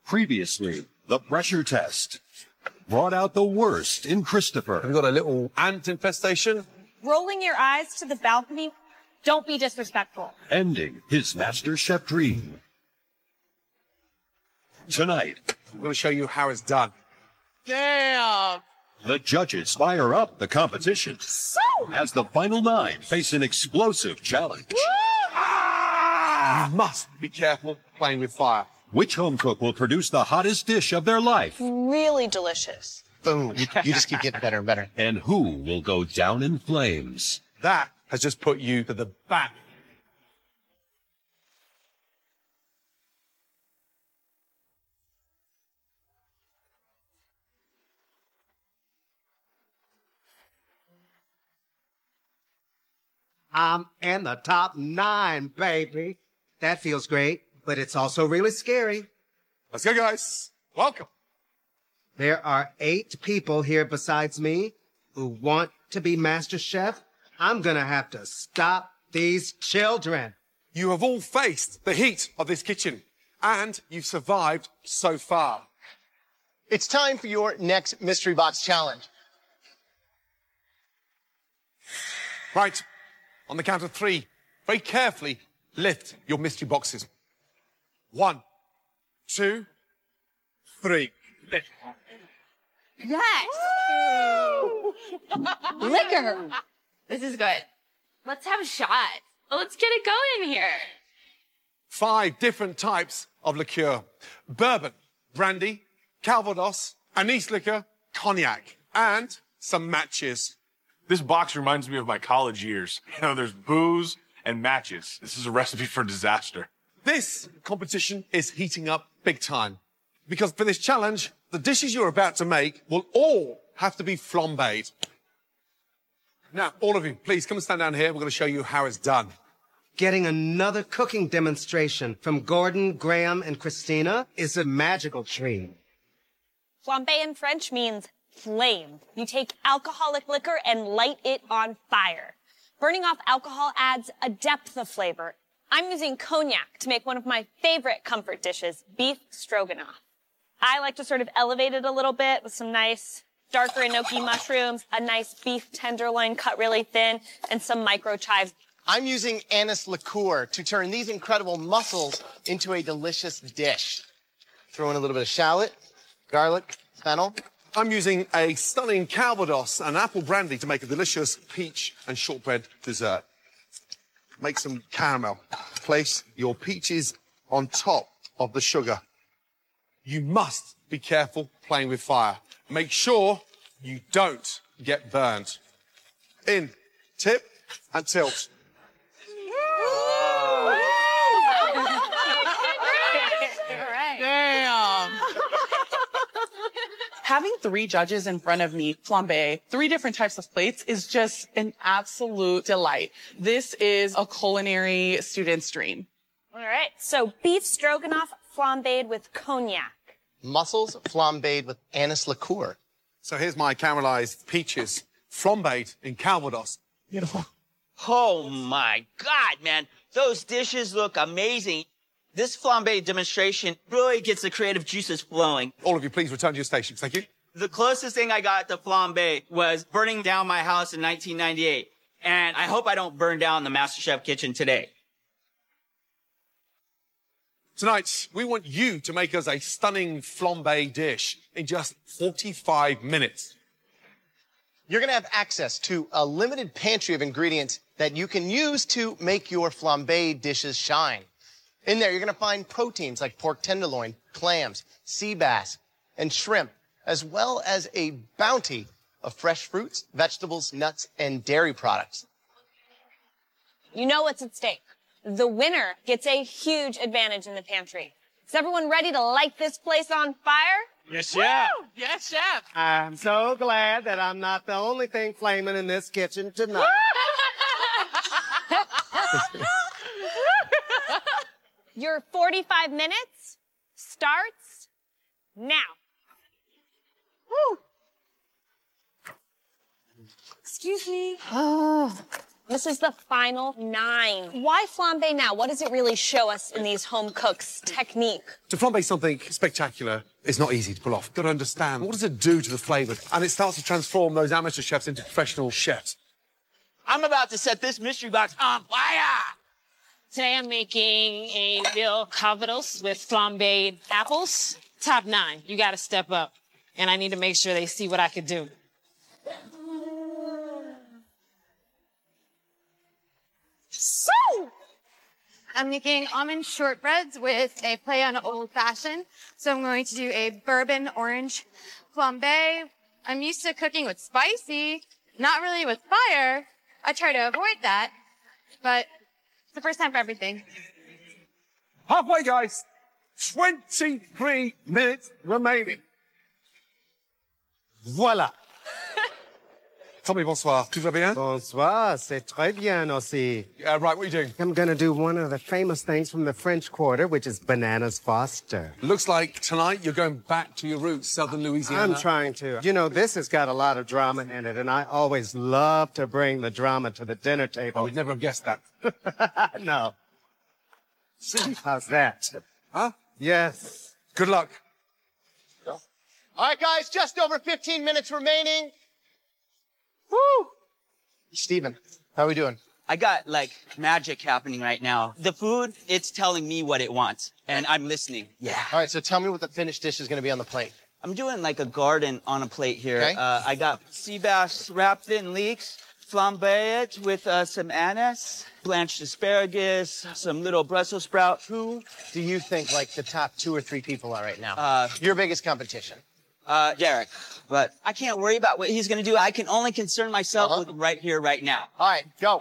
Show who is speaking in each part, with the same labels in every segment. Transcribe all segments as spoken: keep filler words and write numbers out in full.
Speaker 1: Previously, the pressure test brought out the worst in Christopher.
Speaker 2: Have you got a little ant infestation?
Speaker 3: Rolling your eyes to the balcony. Don't be disrespectful.
Speaker 1: Ending his Master Chef dream. Tonight,
Speaker 2: I'm going to show you how it's done.
Speaker 4: Damn!
Speaker 1: the judges fire up the competition
Speaker 3: So,
Speaker 1: as the final nine face an explosive challenge.
Speaker 2: You must be careful playing with fire.
Speaker 1: Which home cook will produce the hottest dish of their life?
Speaker 3: really delicious.
Speaker 4: Boom. You, you just keep getting better and better.
Speaker 1: And who will go down in flames?
Speaker 2: That has just put you to the back.
Speaker 5: I'm in the top nine, baby. That feels great, but it's also really scary.
Speaker 2: Let's go, guys. Welcome.
Speaker 5: There are eight people here besides me who want to be Master Chef. I'm gonna have to stop these children.
Speaker 2: You have all faced the heat of this kitchen, and you've survived so far.
Speaker 4: It's time for your next mystery box challenge.
Speaker 2: Right, on the count of three, very carefully lift your mystery boxes. One, two, three. Lift.
Speaker 6: Yes. Liquor. This is good. Let's have a shot. Let's get it going here.
Speaker 2: Five different types of liqueur. Bourbon, brandy, Calvados, anise liquor, cognac, and some matches.
Speaker 7: This box reminds me of my college years. You know, there's booze and matches. This is a recipe for disaster.
Speaker 2: This competition is heating up big time. Because for this challenge, the dishes you're about to make will all have to be flambéed. Now, all of you, please come and stand down here. We're going to show you how it's done.
Speaker 5: Getting another cooking demonstration from Gordon, Graham, and Christina is a magical treat.
Speaker 3: Flambé in French means flame. You take alcoholic liquor and light it on fire. Burning off alcohol adds a depth of flavor. I'm using cognac to make one of my favorite comfort dishes, beef stroganoff. I like to sort of elevate it a little bit with some nice darker enoki mushrooms, a nice beef tenderloin cut really thin, and some micro chives.
Speaker 4: I'm using anise liqueur to turn these incredible mussels into a delicious dish. Throw in a little bit of shallot, garlic, fennel.
Speaker 2: I'm using a stunning Calvados and apple brandy to make a delicious peach and shortbread dessert. Make some caramel. Place your peaches on top of the sugar. You must be careful playing with fire. Make sure you don't get burned. In, tip, and tilt.
Speaker 8: Damn. Having three judges in front of me flambe three different types of plates is just an absolute delight. This is a culinary student's dream.
Speaker 3: All right, so beef stroganoff flambéed with cognac.
Speaker 4: Mussels flambéed with anise liqueur.
Speaker 2: So here's my caramelized peaches, flambéed in Calvados.
Speaker 8: Beautiful.
Speaker 9: Oh my God, man. Those dishes look amazing. This flambe demonstration really gets the creative juices flowing.
Speaker 2: All of you, please return to your stations. Thank you.
Speaker 9: The closest thing I got to flambe was burning down my house in nineteen ninety-eight. And I hope I don't burn down the MasterChef kitchen today.
Speaker 2: Tonight, we want you to make us a stunning flambe dish in just forty-five minutes.
Speaker 4: You're going to have access to a limited pantry of ingredients that you can use to make your flambe dishes shine. In there, you're going to find proteins like pork tenderloin, clams, sea bass, and shrimp, as well as a bounty of fresh fruits, vegetables, nuts, and dairy products.
Speaker 3: You know what's at stake. The winner gets a huge advantage in the pantry. Is everyone ready to light this place on fire?
Speaker 7: Yes, chef.
Speaker 8: Yes, chef.
Speaker 5: I'm so glad that I'm not the only thing flaming in this kitchen tonight.
Speaker 3: Your forty-five minutes starts now. Woo. Excuse me.
Speaker 8: Oh,
Speaker 3: This is the final nine. Why flambe now? What does it really show us in these home cooks' technique?
Speaker 2: To flambe something spectacular is not easy to pull off. You've got to understand, what does it do to the flavour? And it starts to transform those amateur chefs into professional chefs.
Speaker 9: I'm about to set this mystery box on fire.
Speaker 10: Today I'm making a veal calvados with flambéed apples. Top nine. You got to step up. And I need to make sure they see what I could do.
Speaker 6: So, I'm making almond shortbreads with a play on old fashioned. So I'm going to do a bourbon orange flambe. I'm used to cooking with spicy, not really with fire. I try to avoid that, but it's the first time for everything.
Speaker 2: Halfway, guys. twenty-three minutes remaining. Voila. Tommy, bonsoir. Tout va bien?
Speaker 5: Bonsoir, c'est très bien aussi.
Speaker 2: Uh, right, what are you doing?
Speaker 5: I'm gonna do one of the famous things from the French Quarter, which is bananas Foster.
Speaker 2: Looks like tonight you're going back to your roots, southern Louisiana.
Speaker 5: I'm trying to. You know, this has got a lot of drama in it, and I always love to bring the drama to the dinner table.
Speaker 2: I would never have guessed that.
Speaker 5: No. See, how's that?
Speaker 2: Huh?
Speaker 5: Yes.
Speaker 2: Good luck.
Speaker 4: All right, guys, just over fifteen minutes remaining. Woo! Steven, how are we doing?
Speaker 9: I got, like, magic happening right now. The food, it's telling me what it wants, and I'm listening. Yeah.
Speaker 4: All right, so tell me what the finished dish is going to be on the plate.
Speaker 9: I'm doing, like, a garden on a plate here.
Speaker 4: Okay.
Speaker 9: Uh, I got sea bass wrapped in leeks, flambe it with uh, some anise, blanched asparagus, some little Brussels sprout.
Speaker 4: Who do you think, like, the top two or three people are right now?
Speaker 9: Uh,
Speaker 4: Your biggest competition?
Speaker 9: Uh, Derek. But I can't worry about what he's gonna do. I can only concern myself
Speaker 4: Uh-huh.
Speaker 9: with right here, right now.
Speaker 4: All right, go.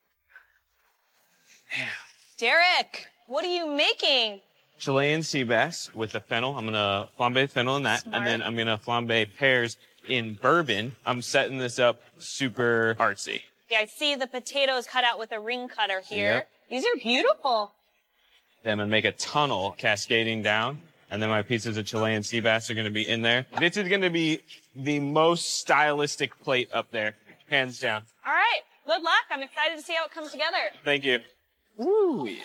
Speaker 3: Derek, what are you making?
Speaker 11: Chilean sea bass with the fennel. I'm gonna flambe fennel in that,
Speaker 3: Smart.
Speaker 11: and then I'm gonna flambe pears in bourbon. I'm setting this up super artsy.
Speaker 3: Yeah, I see the potatoes cut out with a ring cutter here.
Speaker 11: Yep.
Speaker 3: These are beautiful.
Speaker 11: Then I'm gonna make a tunnel cascading down, and then my pieces of Chilean sea bass are gonna be in there. This is gonna be the most stylistic plate up there, hands down.
Speaker 3: All right, good luck. I'm excited to see how it comes together.
Speaker 11: Thank you. Ooh, yeah.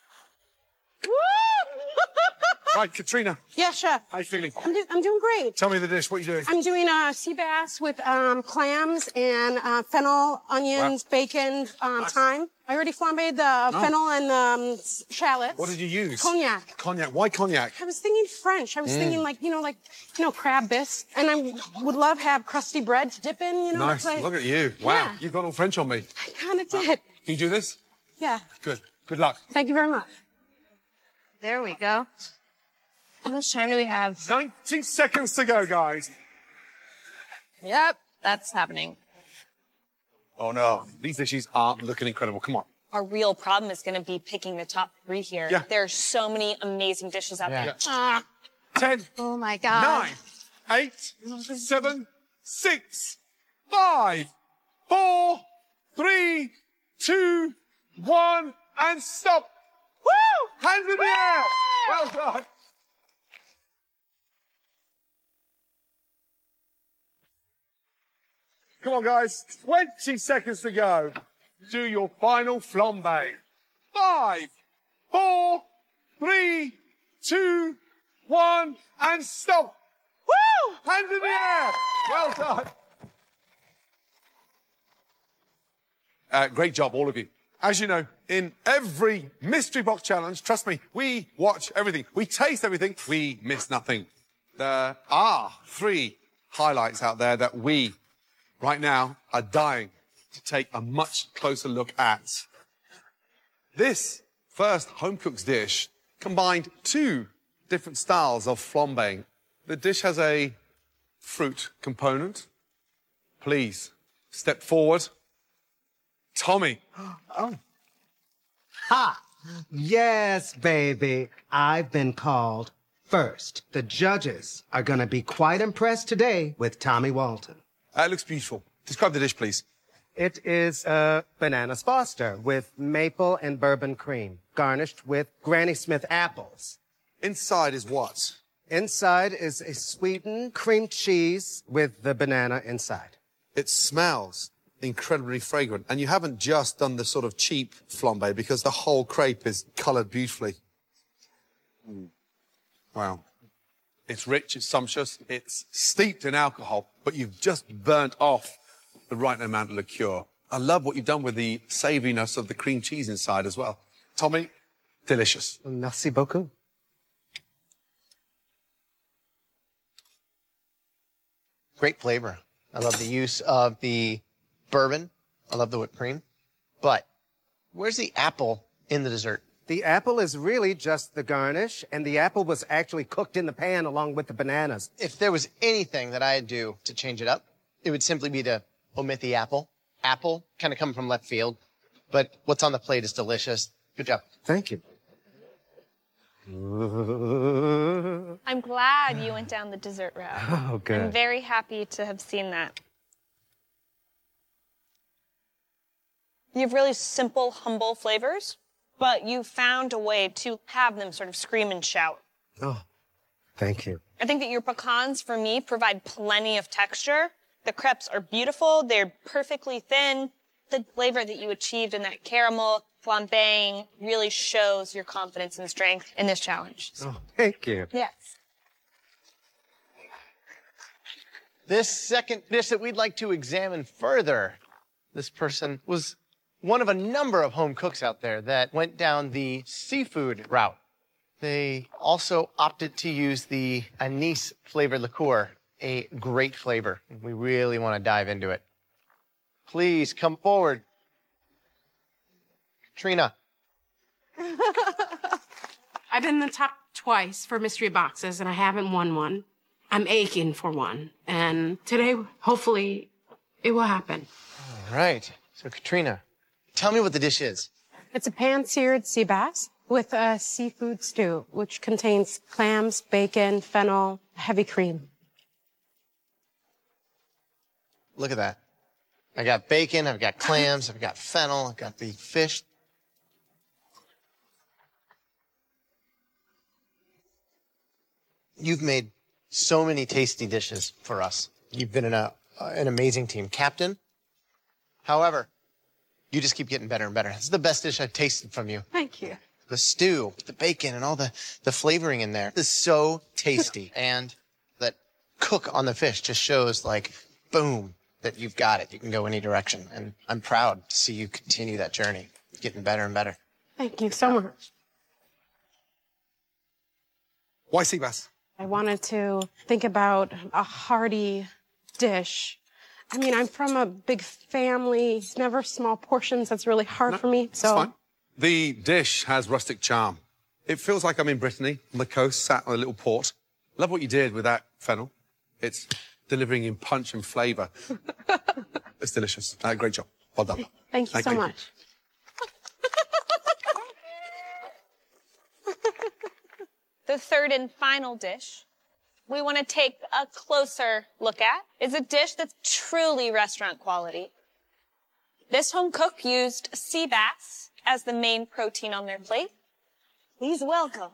Speaker 2: Right, Katrina,
Speaker 12: Yeah, chef.
Speaker 2: how you feeling?
Speaker 12: I'm, do- I'm doing great.
Speaker 2: Tell me the dish. What are you doing?
Speaker 12: I'm doing uh, sea bass with um, clams and uh, fennel, onions, bacon, um, thyme. I already flambéed the fennel and um, s- shallots.
Speaker 2: What did you use?
Speaker 12: Cognac.
Speaker 2: Cognac. Why cognac?
Speaker 12: I was thinking French. I was thinking like, you know, like, you know, crab bisque. And I would love have crusty bread to dip in, you know.
Speaker 2: Nice.
Speaker 12: it's Like,
Speaker 2: Look at you. Wow.
Speaker 12: Yeah.
Speaker 2: You've got all French on me.
Speaker 12: I kind of did.
Speaker 2: Can you do this?
Speaker 12: Yeah.
Speaker 2: Good. Good luck.
Speaker 12: Thank you very much.
Speaker 6: There we go. How much time do we have?
Speaker 2: ninety seconds to go, guys.
Speaker 10: Yep, that's happening.
Speaker 2: Oh, no. These dishes aren't looking incredible. Come on.
Speaker 3: Our real problem is going to be picking the top three here.
Speaker 2: Yeah.
Speaker 3: There are so many amazing dishes out there.
Speaker 2: Yeah. Ten,
Speaker 6: Oh my God.
Speaker 2: nine, eight, seven, six, five, four, three, two, one, and stop. Woo! Hands in the air. Well done. Come on, guys. twenty seconds to go. Do your final flambe. Five, four, three, two, one, and stop. Woo! Hands in the air. Well done. Uh, great job, all of you. As you know, in every mystery box challenge, trust me, we watch everything. We taste everything. We miss nothing. There are three highlights out there that we, right now, are dying to take a much closer look at. This first home cook's dish combined two different styles of flambeing. The dish has a fruit component. Please step forward. Tommy.
Speaker 5: Oh. Ha! Yes, baby. I've been called first. The judges are going to be quite impressed today with Tommy Walton.
Speaker 2: That uh, looks beautiful. Describe the dish, please.
Speaker 5: It is uh, bananas Foster with maple and bourbon cream, garnished with Granny Smith apples.
Speaker 2: Inside is what?
Speaker 5: Inside is a sweetened cream cheese with the banana inside.
Speaker 2: It smells incredibly fragrant. And you haven't just done the sort of cheap flambe because the whole crepe is coloured beautifully. Mm. Wow. It's rich, it's sumptuous, it's steeped in alcohol, but you've just burnt off the right amount of liqueur. I love what you've done with the savouriness of the cream cheese inside as well. Tommy, delicious.
Speaker 5: Merci beaucoup.
Speaker 4: Great flavor. I love the use of the bourbon. I love the whipped cream. But where's the apple in the dessert?
Speaker 5: The apple is really just the garnish, and the apple was actually cooked in the pan along with the bananas.
Speaker 4: If there was anything that I'd do to change it up, it would simply be to omit the apple. Apple kind of come from left field, but what's on the plate is delicious. Good job.
Speaker 5: Thank you.
Speaker 3: I'm glad you went down the dessert route.
Speaker 5: Oh, good.
Speaker 3: I'm very happy to have seen that. You have really simple, humble flavors, but you found a way to have them sort of scream and shout.
Speaker 5: Oh, thank you.
Speaker 3: I think that your pecans, for me, provide plenty of texture. The crepes are beautiful. They're perfectly thin. The flavor that you achieved in that caramel flambeing really shows your confidence and strength in this challenge.
Speaker 5: Oh, thank you.
Speaker 3: Yes.
Speaker 4: This second dish that we'd like to examine further, this person was one of a number of home cooks out there that went down the seafood route. They also opted to use the anise flavored liqueur, a great flavor. We really want to dive into it. Please come forward. Katrina.
Speaker 12: I've been in the top twice for mystery boxes, and I haven't won one. I'm aching for one. And today, hopefully, it will happen.
Speaker 4: All right. So, Katrina, tell me what the dish is.
Speaker 12: It's a pan-seared sea bass with a seafood stew, which contains clams, bacon, fennel, heavy cream.
Speaker 4: Look at that. I got bacon, I've got clams, I've got fennel, I've got the fish. You've made so many tasty dishes for us. You've been in a, uh, an amazing team. Captain, however, you just keep getting better and better. It's the best dish I've tasted from you.
Speaker 12: Thank you.
Speaker 4: The stew, the bacon, and all the, the flavoring in there is so tasty. And that cook on the fish just shows, like, boom, that you've got it. You can go any direction. And I'm proud to see you continue that journey, getting better and better.
Speaker 12: Thank you so much.
Speaker 2: Why sea bass?
Speaker 12: I wanted to think about a hearty dish. I mean, I'm from a big family. It's never small portions. That's really hard
Speaker 2: No,
Speaker 12: for me.
Speaker 2: It's
Speaker 12: So
Speaker 2: fine. The dish has rustic charm. It feels like I'm in Brittany, on the coast, sat on a little port. Love what you did with that fennel. It's delivering in punch and flavour. It's delicious. Uh, great job. Well done.
Speaker 12: thank you so much.
Speaker 3: The third and final dish we want to take a closer look at is a dish that's truly restaurant quality. This home cook used sea bass as the main protein on their plate. Please welcome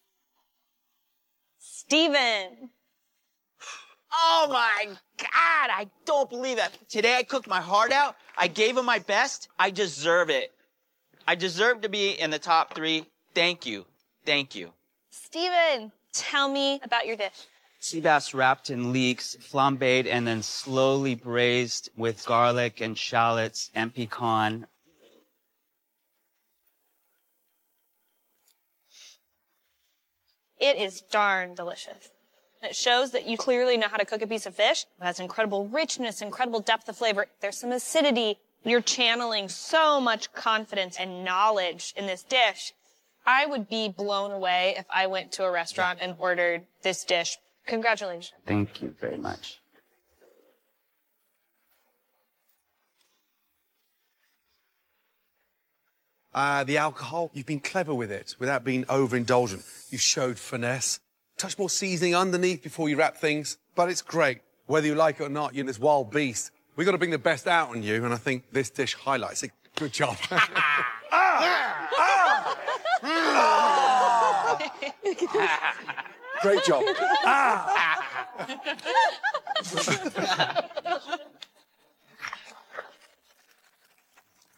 Speaker 3: Stephen.
Speaker 9: Oh my God, I don't believe that. Today I cooked my heart out. I gave him my best. I deserve it. I deserve to be in the top three. Thank you. Thank you.
Speaker 3: Stephen, tell me about your dish.
Speaker 9: Sea bass wrapped in leeks, flambéed, and then slowly braised with garlic and shallots and pecan.
Speaker 3: It is darn delicious. It shows that you clearly know how to cook a piece of fish. It has incredible richness, incredible depth of flavor. There's some acidity. You're channeling so much confidence and knowledge in this dish. I would be blown away if I went to a restaurant and ordered this dish. Congratulations.
Speaker 9: Thank you very much.
Speaker 2: Uh, the alcohol, you've been clever with it without being overindulgent. You've showed finesse. Touch more seasoning underneath before you wrap things. But it's great. Whether you like it or not, you're this wild beast. We've got to bring the best out on you, and I think this dish highlights it. Good job. ah! Ah! Ah! Great job. Ah!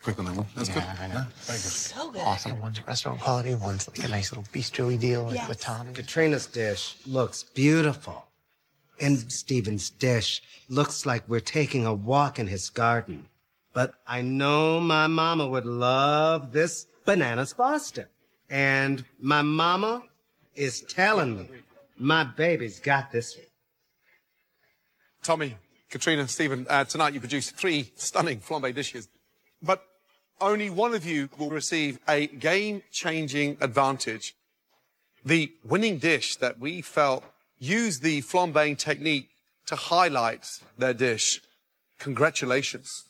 Speaker 2: Quick on that one. That's
Speaker 4: Yeah,
Speaker 2: good.
Speaker 4: I know.
Speaker 2: Yeah, very good.
Speaker 4: So good. Awesome. One's restaurant quality, one's like a nice little bistro-y deal like
Speaker 5: Yes.
Speaker 4: with Tom.
Speaker 5: Katrina's dish looks beautiful. And Stephen's dish looks like we're taking a walk in his garden. But I know my mama would love this bananas Foster. And my mama is telling me my baby's got this one.
Speaker 2: Tommy, Katrina, Stephen, uh, tonight you produced three stunning flambe dishes, but only one of you will receive a game-changing advantage. The winning dish that we felt used the flambeing technique to highlight their dish. Congratulations.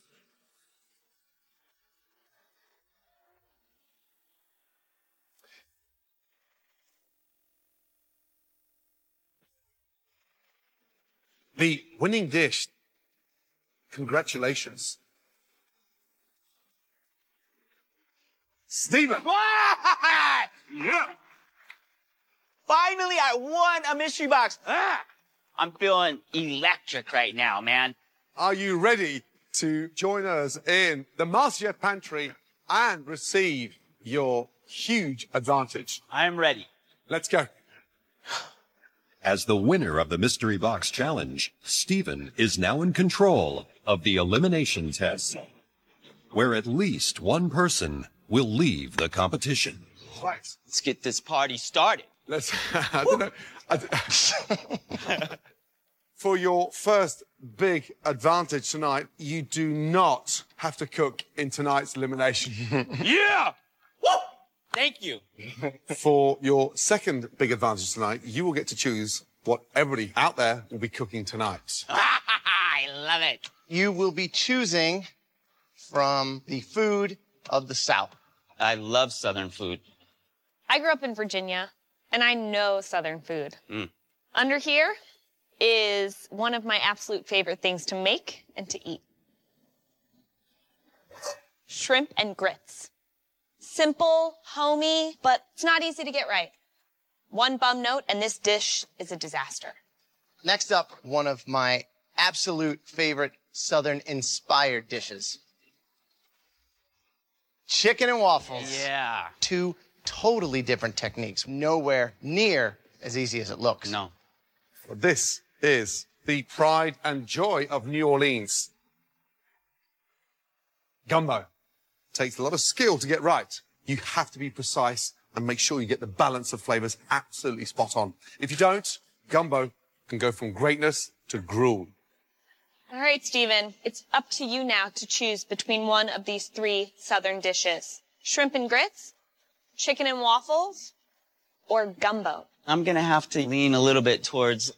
Speaker 2: The winning dish. Congratulations. Stephen!
Speaker 9: Yeah. Finally, I won a mystery box. Ah! I'm feeling electric right now, man.
Speaker 2: Are you ready to join us in the MasterChef Pantry and receive your huge advantage?
Speaker 9: I am ready.
Speaker 2: Let's go.
Speaker 1: As the winner of the Mystery Box Challenge, Stephen is now in control of the elimination test, where at least one person will leave the competition.
Speaker 2: Right.
Speaker 9: Let's get this party started.
Speaker 2: Let's, I don't know. I, for your first big advantage tonight, you do not have to cook in tonight's elimination.
Speaker 9: Yeah! Woo! Thank you.
Speaker 2: For your second big advantage tonight, you will get to choose what everybody out there will be cooking tonight.
Speaker 9: I love it.
Speaker 4: You will be choosing from the food of the South.
Speaker 9: I love Southern food.
Speaker 3: I grew up in Virginia, and I know Southern food.
Speaker 9: Mm.
Speaker 3: Under here is one of my absolute favorite things to make and to eat. Shrimp and grits. Simple, homey, but it's not easy to get right. One bum note, and this dish is a disaster.
Speaker 4: Next up, one of my absolute favorite Southern-inspired dishes. Chicken and waffles.
Speaker 9: Yeah.
Speaker 4: Two totally different techniques. Nowhere near as easy as it looks.
Speaker 9: No.
Speaker 2: Well, this is the pride and joy of New Orleans. Gumbo. Takes a lot of skill to get right. You have to be precise and make sure you get the balance of flavors absolutely spot on. If you don't, gumbo can go from greatness to gruel.
Speaker 3: All right, Stephen, it's up to you now to choose between one of these three Southern dishes. Shrimp and grits, chicken and waffles, or gumbo.
Speaker 9: I'm gonna have to lean a little bit towards...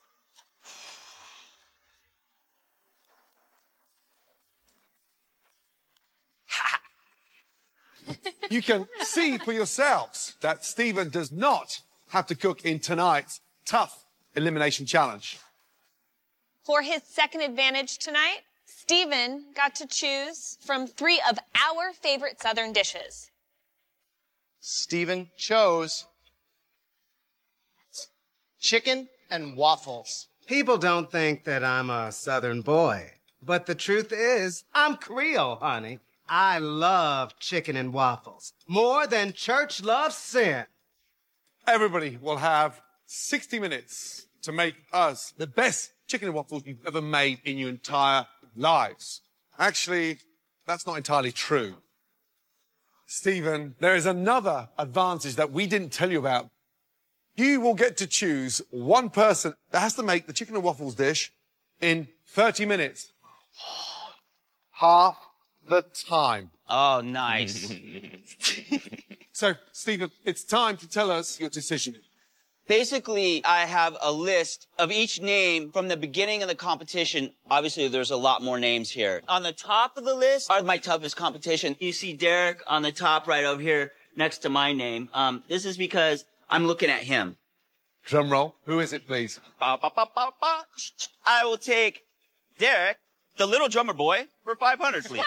Speaker 2: You can see for yourselves that Stephen does not have to cook in tonight's tough elimination challenge.
Speaker 3: For his second advantage tonight, Stephen got to choose from three of our favorite Southern dishes.
Speaker 4: Stephen chose chicken and waffles.
Speaker 5: People don't think that I'm a Southern boy, but the truth is, I'm Creole, honey. I love chicken and waffles more than church loves sin.
Speaker 2: Everybody will have sixty minutes to make us the best chicken and waffles you've ever made in your entire lives. Actually, that's not entirely true. Stephen, there is another advantage that we didn't tell you about. You will get to choose one person that has to make the chicken and waffles dish in thirty minutes. Half the time.
Speaker 9: Oh, nice.
Speaker 2: So, Stephen, it's time to tell us your decision.
Speaker 9: Basically, I have a list of each name from the beginning of the competition. Obviously, there's a lot more names here. On the top of the list are my toughest competition. You see Derek on the top right over here next to my name. Um, this is because I'm looking at him.
Speaker 2: Drum roll. Who is it, please?
Speaker 9: Ba, ba, ba, ba, ba. I will take Derek, the little drummer boy, for five hundred, please.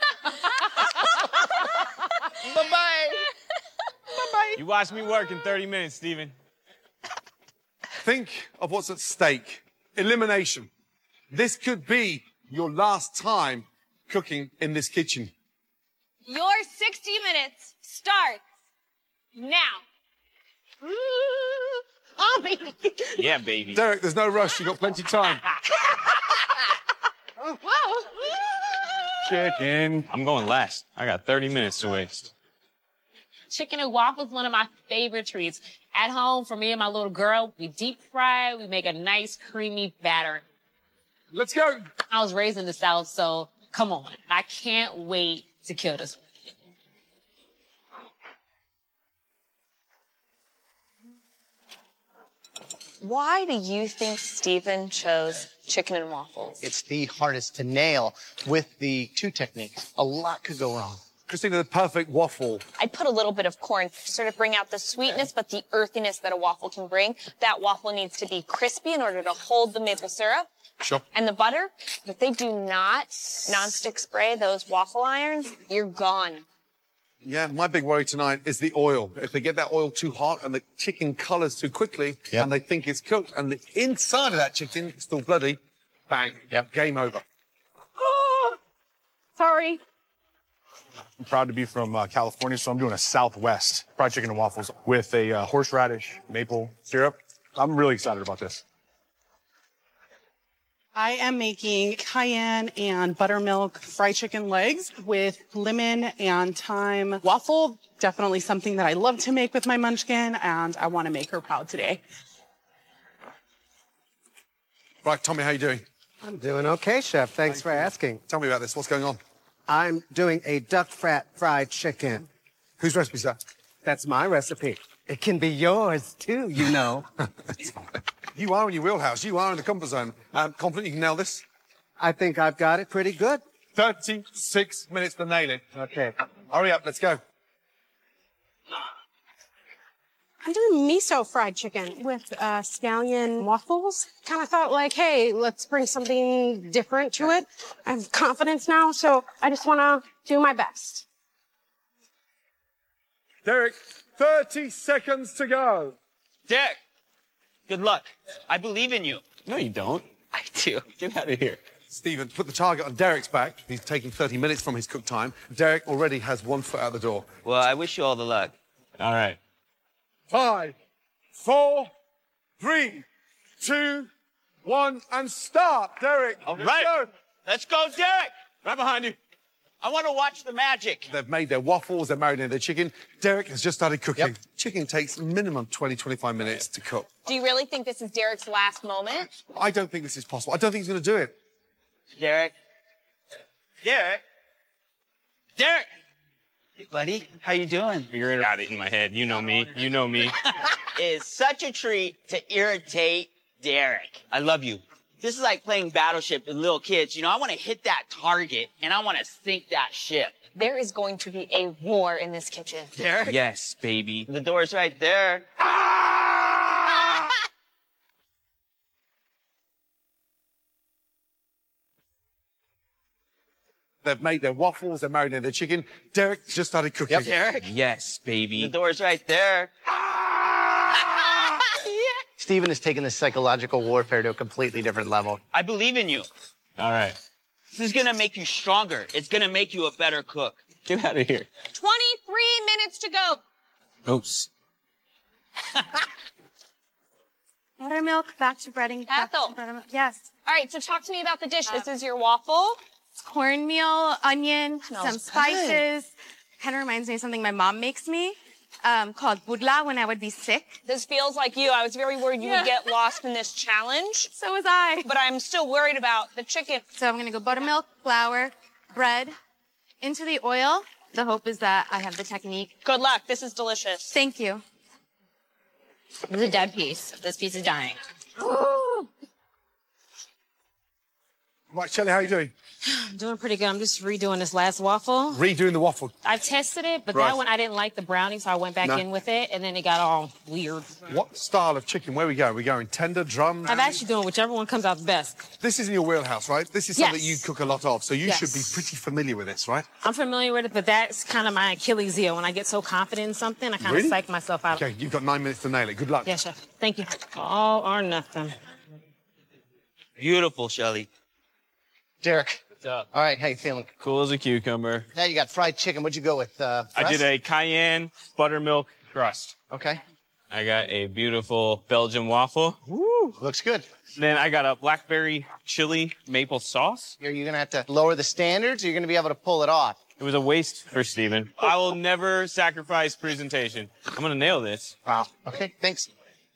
Speaker 9: Bye-bye. Bye-bye.
Speaker 11: You watch me work in thirty minutes, Stephen.
Speaker 2: Think of what's at stake. Elimination. This could be your last time cooking in this kitchen.
Speaker 3: Your sixty minutes starts now.
Speaker 12: Oh, baby.
Speaker 11: Yeah, baby.
Speaker 2: Derek, there's no rush. You've got plenty of time.
Speaker 12: Oh, wow.
Speaker 11: Chicken. I'm going last. I got thirty minutes to waste.
Speaker 10: Chicken and waffles, one of my favorite treats. At home, for me and my little girl, we deep fry, we make a nice creamy batter.
Speaker 2: Let's go.
Speaker 10: I was raised in the South, so come on. I can't wait to kill this one.
Speaker 3: Why do you think Stephen chose chicken and waffles?
Speaker 4: It's the hardest to nail with the two techniques. A lot could go wrong.
Speaker 2: Christina, the perfect waffle.
Speaker 3: I put a little bit of corn to sort of bring out the sweetness, but the earthiness that a waffle can bring. That waffle needs to be crispy in order to hold the maple syrup.
Speaker 2: Sure.
Speaker 3: And the butter, if they do not nonstick spray those waffle irons, you're gone.
Speaker 2: Yeah, my big worry tonight is the oil. If they get that oil too hot and the chicken colors too quickly
Speaker 4: Yep.
Speaker 2: and they think it's cooked and the inside of that chicken is still bloody, bang,
Speaker 4: Yep.
Speaker 2: game over.
Speaker 12: Sorry.
Speaker 7: I'm proud to be from uh, California, so I'm doing a Southwest fried chicken and waffles with a uh, horseradish maple syrup. I'm really excited about this.
Speaker 8: I am making cayenne and buttermilk fried chicken legs with lemon and thyme waffle. Definitely something that I love to make with my munchkin, and I want to make her proud today.
Speaker 2: Right, Tommy, how you doing?
Speaker 5: I'm doing okay, Chef. Thanks for asking.
Speaker 2: Tell me about this. What's going on?
Speaker 5: I'm doing a duck fat fried chicken.
Speaker 2: Whose recipe is that?
Speaker 5: That's my recipe. It can be yours, too, you know.
Speaker 2: You are in your wheelhouse. You are in the comfort zone. Um, confident you can nail this?
Speaker 5: I think I've got it pretty good.
Speaker 2: thirty-six minutes to nail it.
Speaker 5: Okay.
Speaker 2: Hurry up, let's go.
Speaker 12: I'm doing miso fried chicken with uh, scallion waffles. Kind of thought like, hey, let's bring something different to it. I have confidence now, so I just want to do my best.
Speaker 2: Derek, thirty seconds to go.
Speaker 9: Derek, good luck. I believe in you.
Speaker 11: No, you don't.
Speaker 9: I do.
Speaker 11: Get out of here.
Speaker 2: Stephen, put the target on Derek's back. He's taking thirty minutes from his cook time. Derek already has one foot out the door.
Speaker 9: Well, I wish you all the luck.
Speaker 11: All right.
Speaker 2: Five, four, three, two, one, and start. Derek,
Speaker 9: All
Speaker 2: let's
Speaker 9: right.
Speaker 2: go.
Speaker 9: Let's go, Derek.
Speaker 11: Right behind you.
Speaker 9: I want to watch the magic.
Speaker 2: They've made their waffles, they're marinating their chicken. Derek has just started cooking.
Speaker 4: Yep.
Speaker 2: Chicken takes minimum twenty, twenty-five minutes to cook.
Speaker 3: Do you really think this is Derek's last moment?
Speaker 2: I don't think this is possible. I don't think he's going to do it.
Speaker 9: Derek. Derek. Derek. Hey, buddy, how you doing?
Speaker 11: You're got it in my head. You know me. You know me.
Speaker 9: It's such a treat to irritate Derek. I love you. This is like playing Battleship with little kids. You know, I want to hit that target, and I want to sink that ship.
Speaker 3: There is going to be a war in this kitchen.
Speaker 9: Derek? Yes, baby. The door's right there.
Speaker 2: They've made their waffles, they're marinating their chicken. Derek just started cooking.
Speaker 9: Yep, Derek? Yes, baby. The door's right there.
Speaker 4: Stephen has taken this psychological warfare to a completely different level.
Speaker 9: I believe in you.
Speaker 11: All right.
Speaker 9: This is going to make you stronger. It's going to make you a better cook.
Speaker 11: Get out of here.
Speaker 3: twenty-three minutes to go.
Speaker 11: Oops.
Speaker 6: Buttermilk, back to breading. back to
Speaker 3: Ethel.
Speaker 6: buttermilk. Yes.
Speaker 3: All right, so talk to me about the dish. This is your waffle.
Speaker 6: Cornmeal, onion,
Speaker 3: Smells
Speaker 6: some
Speaker 3: good.
Speaker 6: spices. Kind of reminds me of something my mom makes me um, called budla when I would be sick.
Speaker 3: This feels like you. I was very worried you
Speaker 6: Yeah.
Speaker 3: would get lost in this challenge,
Speaker 6: So was I.
Speaker 3: but I'm still worried about the chicken.
Speaker 6: So I'm going to go buttermilk, flour, bread, into the oil. The hope is that I have the technique.
Speaker 3: Good luck. This is delicious.
Speaker 6: Thank you.
Speaker 10: This is a dead piece. This piece is dying.
Speaker 2: Right, Shelley, how are you doing?
Speaker 10: I'm doing pretty good. I'm just redoing this last waffle.
Speaker 2: Redoing the waffle.
Speaker 10: I've tested it, but
Speaker 2: Right.
Speaker 10: that one I didn't like the brownie, so I went back
Speaker 2: No.
Speaker 10: in with it, and then it got all weird.
Speaker 2: What style of chicken? Where are we going? Are we going tender, drum?
Speaker 10: I'm actually doing whichever one comes out the best.
Speaker 2: This is in your wheelhouse, right? This is something
Speaker 10: Yes.
Speaker 2: you cook a lot of, so you
Speaker 10: Yes.
Speaker 2: should be pretty familiar with this, right?
Speaker 10: I'm familiar with it, but that's kind of my Achilles heel. When I get so confident in something, I kind of
Speaker 2: Really?
Speaker 10: psych myself out.
Speaker 2: Okay, you've got nine minutes to nail it. Good luck.
Speaker 10: Yes, chef. Thank you. All or nothing.
Speaker 9: Beautiful, Shelley.
Speaker 4: Derek,
Speaker 11: What's up?
Speaker 4: All right, how you feeling?
Speaker 11: Cool as a cucumber.
Speaker 4: Now you got fried chicken. What'd you go with? Uh,
Speaker 11: I did a cayenne buttermilk crust.
Speaker 4: Okay.
Speaker 11: I got a beautiful Belgian waffle.
Speaker 4: Woo, looks good.
Speaker 11: Then I got a blackberry chili maple sauce.
Speaker 4: Are you gonna have to lower the standards, or you're gonna be able to pull it off?
Speaker 11: It was a waste for Steven. I will never sacrifice presentation. I'm gonna nail this.
Speaker 4: Wow. Okay, thanks.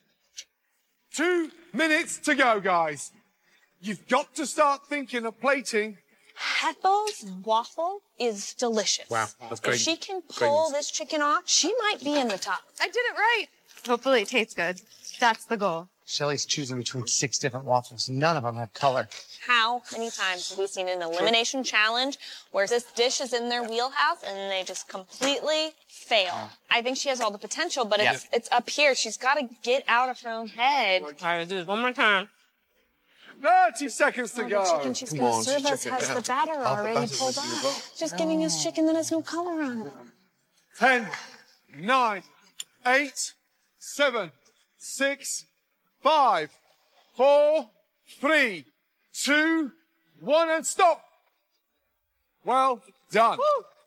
Speaker 2: Two minutes to go, guys. You've got to start thinking of plating.
Speaker 3: Hethel's waffle is delicious.
Speaker 2: Wow, that's great.
Speaker 3: If she can
Speaker 2: Great
Speaker 3: pull
Speaker 2: news.
Speaker 3: this chicken off, she might be in the top.
Speaker 6: I did it right. Hopefully it tastes good. That's the goal.
Speaker 4: Shelly's choosing between six different waffles. None of them have color.
Speaker 3: How many times have we seen an elimination challenge where this dish is in their wheelhouse and they just completely fail? I think she has all the potential, but it's
Speaker 11: Yeah.
Speaker 3: it's up here. She's got to get out of her own head.
Speaker 11: All right, let's do this one more time.
Speaker 2: thirty seconds to
Speaker 3: Oh,
Speaker 2: go.
Speaker 3: the chicken she's
Speaker 2: Come
Speaker 3: going
Speaker 2: on,
Speaker 3: to serve
Speaker 2: she's
Speaker 3: us
Speaker 2: chicken.
Speaker 3: has
Speaker 2: Yeah.
Speaker 3: the batter
Speaker 2: Oh, the
Speaker 3: already
Speaker 2: batter's
Speaker 3: pulled
Speaker 2: ready to
Speaker 3: off.
Speaker 2: go.
Speaker 3: Just giving us chicken that has no color on it.
Speaker 2: Ten, nine, eight, seven, six, five, four, three, two, one, and stop. Well done.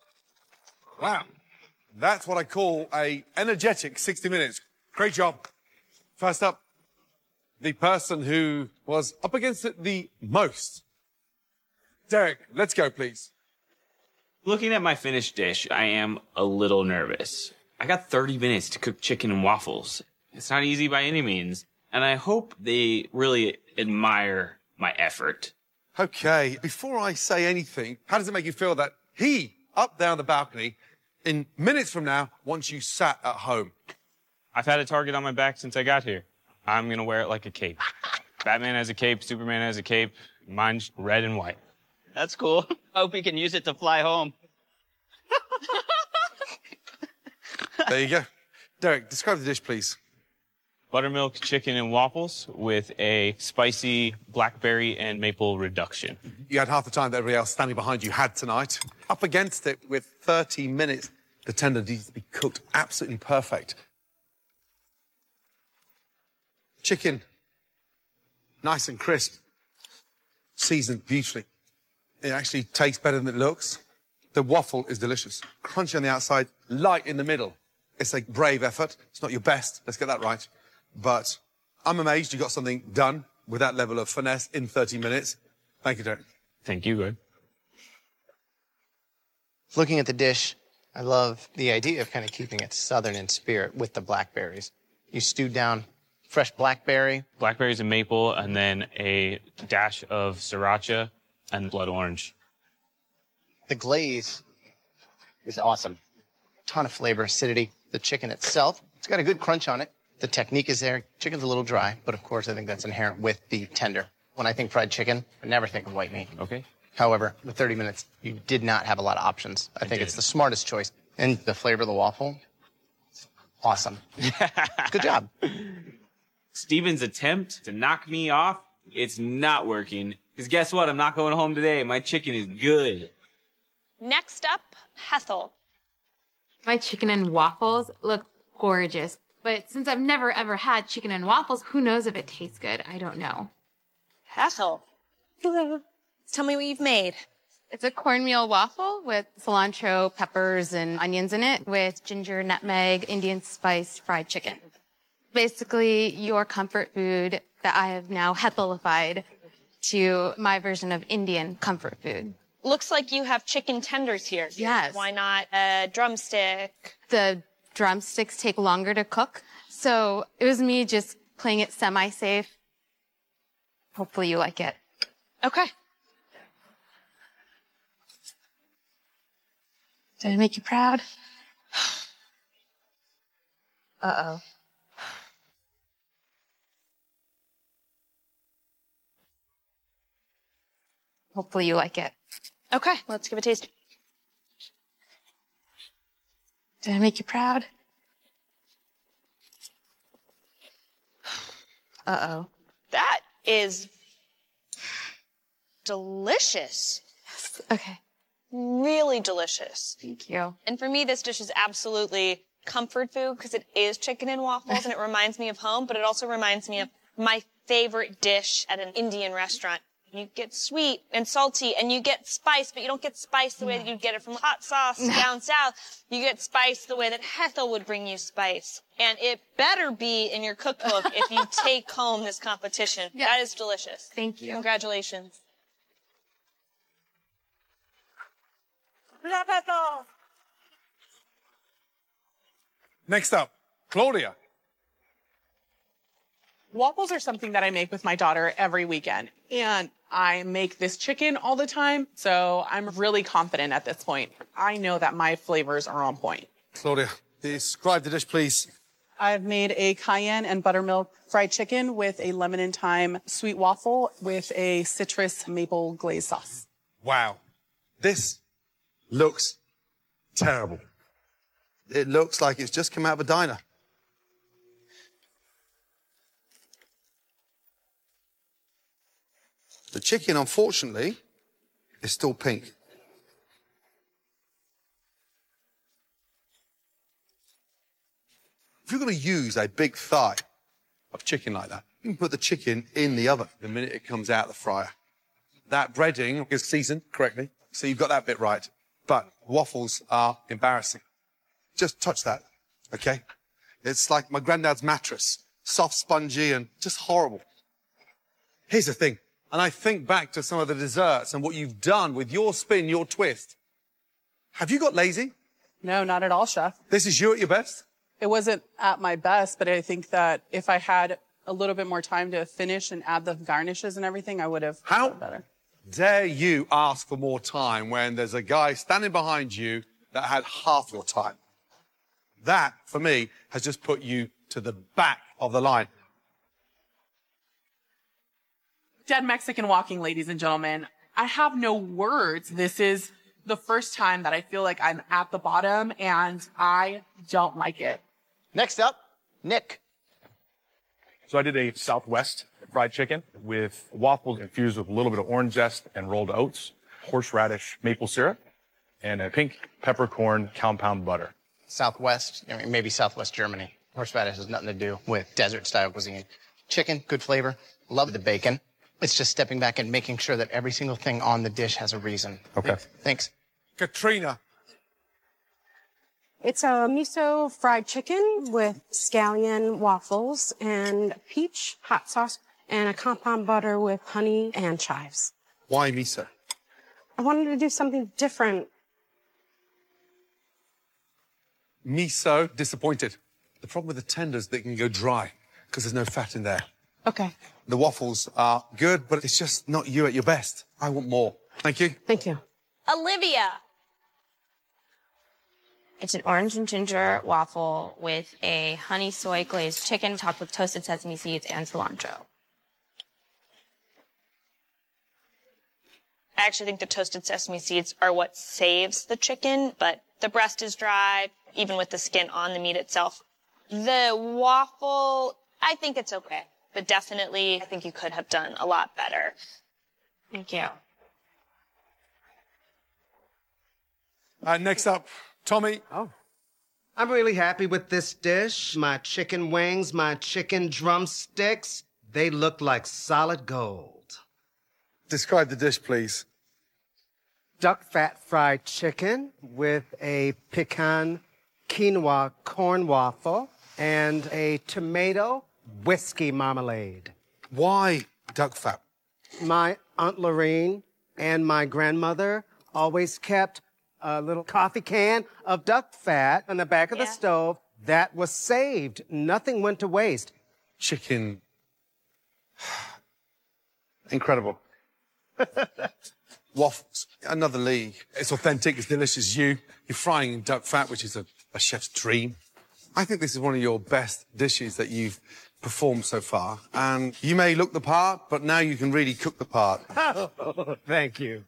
Speaker 2: Wow. That's what I call a energetic sixty minutes. Great job. First up, the person who was up against it the most. Derek, let's go, please.
Speaker 13: Looking at my finished dish, I am a little nervous. I got thirty minutes to cook chicken and waffles. It's not easy by any means, and I hope they really admire my effort.
Speaker 2: Okay, before I say anything, how does it make you feel that he, up there on the balcony, in minutes from now, wants you sat at home?
Speaker 11: I've had a target on my back since I got here. I'm gonna wear it like a cape. Batman has a cape, Superman has a cape. Mine's red and white.
Speaker 9: That's cool. Hope we can use it to fly home.
Speaker 2: There you go. Derek, describe the dish, please.
Speaker 11: Buttermilk chicken and waffles with a spicy blackberry and maple reduction.
Speaker 2: You had half the time that everybody else standing behind you had tonight. Up against it with thirty minutes, the tender needs to be cooked absolutely perfect. Chicken, nice and crisp, seasoned beautifully. It actually tastes better than it looks. The waffle is delicious. Crunchy on the outside, light in the middle. It's a brave effort. It's not your best. Let's get that right. But I'm amazed you got something done with that level of finesse in thirty minutes. Thank you, Derek.
Speaker 11: Thank you, good.
Speaker 4: Looking at the dish, I love the idea of kind of keeping it southern in spirit with the blackberries. You stewed down fresh blackberry.
Speaker 11: Blackberries and maple, and then a dash of sriracha and blood orange.
Speaker 4: The glaze is awesome. Ton of flavor, acidity. The chicken itself, it's got a good crunch on it. The technique is there. Chicken's a little dry, but of course I think that's inherent with the tender. When I think fried chicken, I never think of white meat.
Speaker 11: Okay.
Speaker 4: However, with thirty minutes, you did not have a lot of options. I,
Speaker 11: I
Speaker 4: think
Speaker 11: did.
Speaker 4: it's the smartest choice. And the flavor of the waffle, awesome. Good job.
Speaker 13: Steven's attempt to knock me off, it's not working. Because guess what? I'm not going home today. My chicken is good.
Speaker 3: Next up, Hethel.
Speaker 14: My chicken and waffles look gorgeous. But since I've never ever had chicken and waffles, who knows if it tastes good? I don't know.
Speaker 3: Hethel. Hello. Tell me what you've made.
Speaker 6: It's a cornmeal waffle with cilantro, peppers, and onions in it with ginger, nutmeg, Indian spice, fried chicken. Basically, your comfort food that I have now Hethelified to my version of Indian comfort food.
Speaker 3: Looks like you have chicken tenders here.
Speaker 6: Yes.
Speaker 3: Why not a drumstick?
Speaker 6: The drumsticks take longer to cook, so it was me just playing it semi-safe. Hopefully you like it.
Speaker 3: Okay.
Speaker 6: Did I make you proud? Uh-oh. Hopefully you like it.
Speaker 3: Okay, let's give it a taste.
Speaker 6: Did I make you proud? Uh-oh.
Speaker 3: That is delicious.
Speaker 6: Okay.
Speaker 3: Really delicious.
Speaker 6: Thank you.
Speaker 3: And for me, this dish is absolutely comfort food because it is chicken and waffles and it reminds me of home, but it also reminds me of my favorite dish at an Indian restaurant. You get sweet and salty, and you get spice, but you don't get spice the way that you'd get it from hot sauce down south. You get spice the way that Hethel would bring you spice. And it better be in your cookbook if you take home this competition.
Speaker 6: Yeah.
Speaker 3: That is delicious.
Speaker 6: Thank you.
Speaker 3: Congratulations.
Speaker 2: Next up, Claudia.
Speaker 8: Waffles are something that I make with my daughter every weekend. And I make this chicken all the time, so I'm really confident at this point. I know that my flavors are on point.
Speaker 2: Claudia, describe the dish, please.
Speaker 8: I've made a cayenne and buttermilk fried chicken with a lemon and thyme sweet waffle with a citrus maple glaze sauce.
Speaker 2: Wow. This looks terrible. It looks like it's just come out of a diner. The chicken, unfortunately, is still pink. If you're going to use a big thigh of chicken like that, you can put the chicken in the oven the minute it comes out of the fryer. That breading is seasoned correctly, so you've got that bit right. But waffles are embarrassing. Just touch that, okay? It's like my granddad's mattress. Soft, spongy, and just horrible. Here's the thing. And I think back to some of the desserts and what you've done with your spin, your twist. Have you got lazy?
Speaker 8: No, not at all, chef.
Speaker 2: This is you at your best?
Speaker 8: It wasn't at my best, but I think that if I had a little bit more time to finish and add the garnishes and everything, I would have
Speaker 2: How
Speaker 8: done better.
Speaker 2: dare you ask for more time when there's a guy standing behind you that had half your time? That, for me, has just put you to the back of the line.
Speaker 8: Dead Mexican walking, ladies and gentlemen. I have no words. This is the first time that I feel like I'm at the bottom, and I don't like it.
Speaker 4: Next up, Nick.
Speaker 7: So I did a Southwest fried chicken with waffles infused with a little bit of orange zest and rolled oats, horseradish maple syrup, and a pink peppercorn compound butter.
Speaker 4: Southwest, I mean, maybe Southwest Germany. Horseradish has nothing to do with desert-style cuisine. Chicken, good flavor. Love the bacon. It's just stepping back and making sure that every single thing on the dish has a reason.
Speaker 7: Okay.
Speaker 4: Thanks.
Speaker 2: Katrina.
Speaker 12: It's a miso fried chicken with scallion waffles and peach hot sauce and a compound butter with honey and chives.
Speaker 2: Why miso?
Speaker 12: I wanted to do something different.
Speaker 2: Miso, disappointed. The problem with the tenders, they can go dry because there's no fat in there.
Speaker 12: Okay.
Speaker 2: The waffles are good, but it's just not you at your best. I want more. Thank you.
Speaker 12: Thank you.
Speaker 3: Olivia.
Speaker 15: It's an orange and ginger waffle with a honey soy glazed chicken topped with toasted sesame seeds and cilantro.
Speaker 3: I actually think the toasted sesame seeds are what saves the chicken, but the breast is dry, even with the skin on the meat itself. The waffle, I think it's okay, but definitely I think you could have done a lot better.
Speaker 15: Thank you.
Speaker 2: Uh, next up, Tommy.
Speaker 5: Oh. I'm really happy with this dish. My chicken wings, my chicken drumsticks, they look like solid gold.
Speaker 2: Describe the dish, please.
Speaker 5: Duck fat fried chicken with a pecan quinoa corn waffle and a tomato whiskey marmalade.
Speaker 2: Why duck fat?
Speaker 5: My Aunt Lorraine and my grandmother always kept a little coffee can of duck fat on the back of
Speaker 3: Yeah.
Speaker 5: the stove. That was saved. Nothing went to waste.
Speaker 2: Chicken. Incredible. Waffles, another league. It's authentic, it's delicious. You, you're frying in duck fat, which is a, a chef's dream. I think this is one of your best dishes that you've performed so far. And you may look the part, but now you can really cook the part.
Speaker 5: Oh, thank you.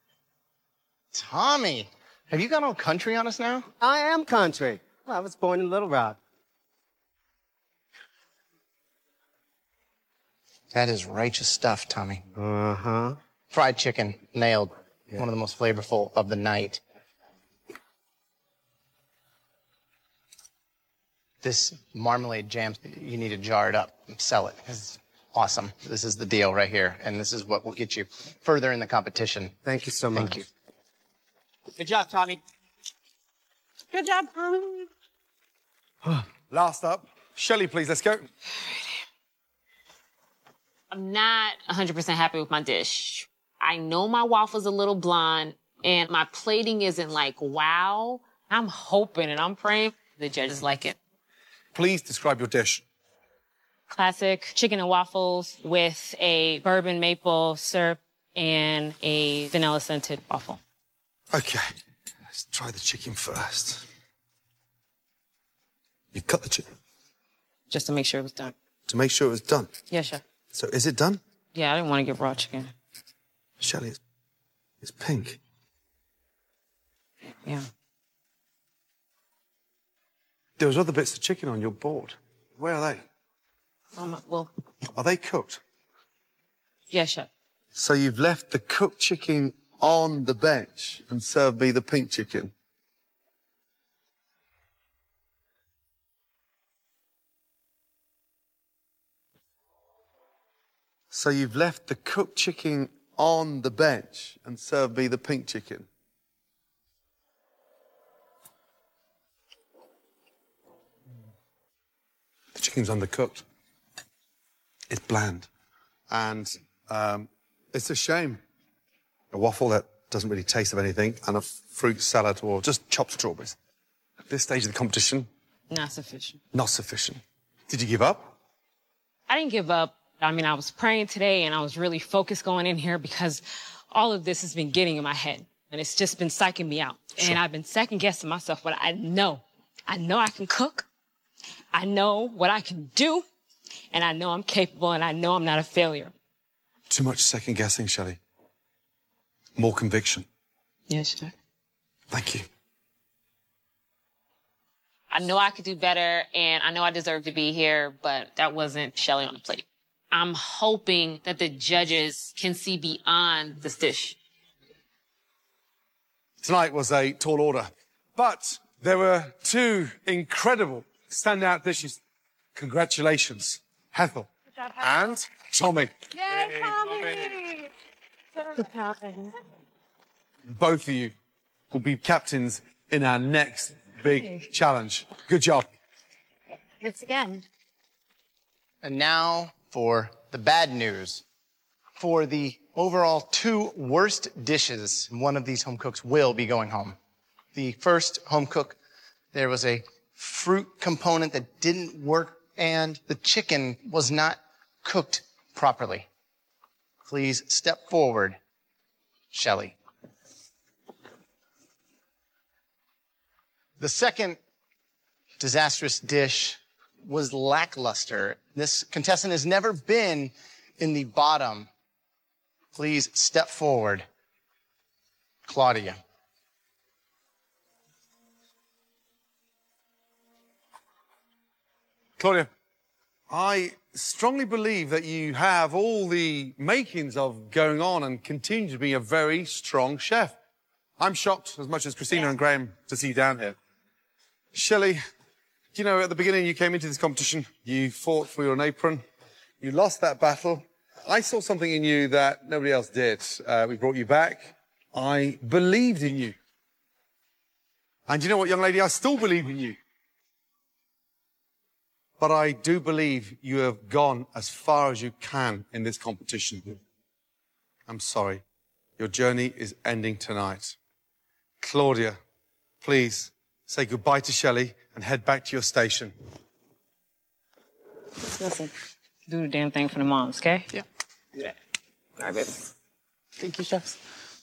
Speaker 4: Tommy, have you gone all country on us now?
Speaker 5: I am country. Well, I was born in Little Rock.
Speaker 4: That is righteous stuff, Tommy.
Speaker 5: Uh-huh.
Speaker 4: Fried chicken, nailed. One of the most flavorful of the night. This marmalade jam, you need to jar it up and sell it. Because awesome. This is the deal right here, and this is what will get you further in the competition.
Speaker 5: Thank you so much.
Speaker 4: Thank you.
Speaker 9: Good job, Tommy.
Speaker 12: Good job, Tommy.
Speaker 2: Last up, Shelley, please, let's go.
Speaker 10: I'm not one hundred percent happy with my dish. I know my waffle's a little blonde, and my plating isn't like, wow. I'm hoping and I'm praying the judges like it.
Speaker 2: Please describe your dish.
Speaker 10: Classic chicken and waffles with a bourbon maple syrup and a vanilla scented waffle.
Speaker 2: Okay, let's try the chicken first. You cut the chicken?
Speaker 10: Just to make sure it was done.
Speaker 2: To make sure it was done?
Speaker 10: Yeah, sure.
Speaker 2: So is it done?
Speaker 10: Yeah, I didn't want to get raw chicken.
Speaker 2: Shelley, it's, it's pink.
Speaker 10: Yeah.
Speaker 2: There was other bits of chicken on your board. Where are they?
Speaker 10: Um, well,
Speaker 2: Are they cooked?
Speaker 10: yeah, sure.
Speaker 2: So you've left the cooked chicken on the bench and served me the pink chicken. So you've left the cooked chicken on the bench and served me the pink chicken. The chicken's undercooked. It's bland. And um, it's a shame. A waffle that doesn't really taste of anything and a fruit salad or just chopped strawberries. At this stage of the competition,
Speaker 10: Not sufficient.
Speaker 2: not sufficient. Did you give up?
Speaker 10: I didn't give up. I mean, I was praying today and I was really focused going in here because all of this has been getting in my head and it's just been psyching me out.
Speaker 2: Sure.
Speaker 10: And I've been second guessing myself, but I know, I know I can cook. I know what I can do and I know I'm capable and I know I'm not a failure.
Speaker 2: Too much second guessing, Shelley. More conviction.
Speaker 10: Yes, sir.
Speaker 2: Thank you.
Speaker 10: I know I could do better and I know I deserve to be here, but that wasn't Shelley on the plate. I'm hoping that the judges can see beyond this dish.
Speaker 2: Tonight was a tall order, but there were two incredible standout dishes. Congratulations, Hethel and Tommy.
Speaker 12: Yay, Tommy! Good job.
Speaker 2: Both of you will be captains in our next big challenge. Good job.
Speaker 6: Thanks again.
Speaker 4: And now for the bad news. For the overall two worst dishes, one of these home cooks will be going home. The first home cook, there was a fruit component that didn't work and the chicken was not cooked properly. Please step forward, Shelley. The second disastrous dish was lackluster. This contestant has never been in the bottom. Please step forward, Claudia.
Speaker 2: Claudia, I strongly believe that you have all the makings of going on and continue to be a very strong chef. I'm shocked as much as Christina and Graham to see you down here. Shelley, you know, at the beginning you came into this competition, you fought for your apron, you lost that battle. I saw something in you that nobody else did. Uh, we brought you back. I believed in you. And you know what, young lady, I still believe in you. But I do believe you have gone as far as you can in this competition. I'm sorry. Your journey is ending tonight. Claudia, please say goodbye to Shelley and head back to your station.
Speaker 10: Listen, do the damn thing for the moms, okay?
Speaker 2: Yeah.
Speaker 10: Yeah. All right, baby.
Speaker 4: Thank you, chefs.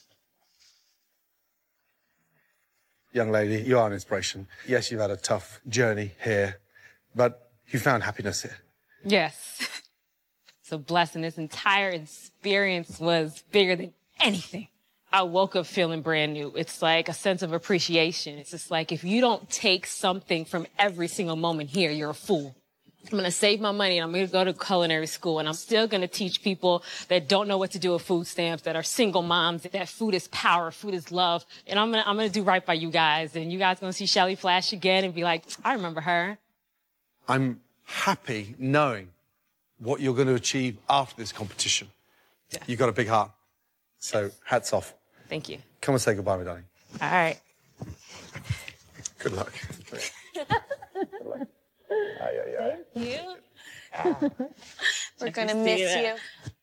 Speaker 2: Young lady, you are an inspiration. Yes, you've had a tough journey here, but you found happiness here.
Speaker 10: Yes. It's a blessing. This entire experience was bigger than anything. I woke up feeling brand new. It's like a sense of appreciation. It's just like if you don't take something from every single moment here, you're a fool. I'm going to save my money and I'm going to go to culinary school and I'm still going to teach people that don't know what to do with food stamps, that are single moms, that food is power, food is love. And I'm going to, I'm going to do right by you guys. And you guys are going to see Shelley flash again and be like, I remember her.
Speaker 2: I'm happy knowing what you're going to achieve after this competition. Yeah. You've got a big heart. So, hats off.
Speaker 10: Thank you.
Speaker 2: Come and say goodbye, my darling.
Speaker 10: All right.
Speaker 2: Good luck. Good luck. Aye, aye, aye.
Speaker 3: Thank you. We're going to miss you.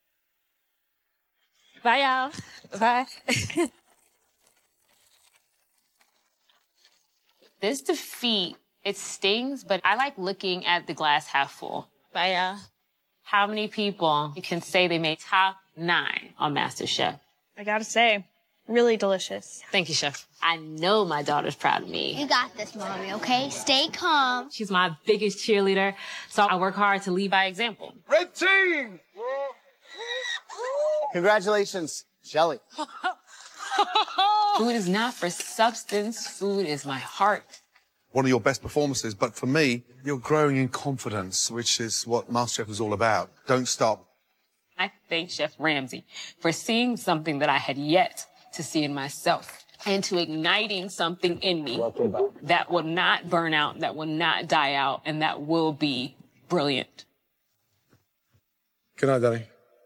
Speaker 10: Bye, y'all. Bye. This defeat, it stings, but I like looking at the glass half full. Bye, y'all. How many people can say they made top nine on MasterChef?
Speaker 3: I gotta say, really delicious.
Speaker 10: Thank you, Chef. I know my daughter's proud of me.
Speaker 16: You got this, Mommy, okay? Stay calm.
Speaker 10: She's my biggest cheerleader, so I work hard to lead by example.
Speaker 2: Red team!
Speaker 4: Congratulations, Shelly.
Speaker 10: Food is not for substance. Food is my heart.
Speaker 2: One of your best performances, but for me, you're growing in confidence, which is what MasterChef is all about. Don't stop.
Speaker 10: I thank Chef Ramsay for seeing something that I had yet to see in myself and to igniting something in me that will not burn out, that will not die out, and that will be brilliant.
Speaker 2: Good night, Danny.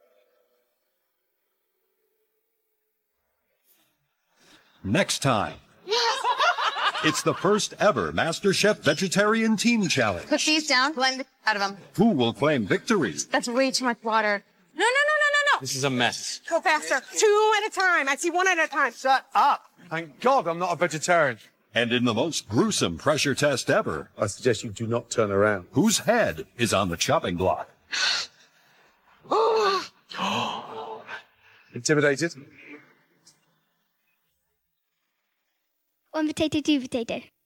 Speaker 1: Next time. It's the first ever MasterChef Vegetarian Team Challenge.
Speaker 6: Put these down, blend the out of them.
Speaker 1: Who will claim victory?
Speaker 6: That's way too much water. No, no, no, no, no, no.
Speaker 11: This is a mess.
Speaker 12: Go faster. Two at a time. I see one at a time.
Speaker 2: Shut up. Thank God I'm not a vegetarian.
Speaker 1: And in the most gruesome pressure test ever,
Speaker 2: I suggest you do not turn around.
Speaker 1: Whose head is on the chopping block?
Speaker 2: Intimidated?
Speaker 16: One potato, two potato.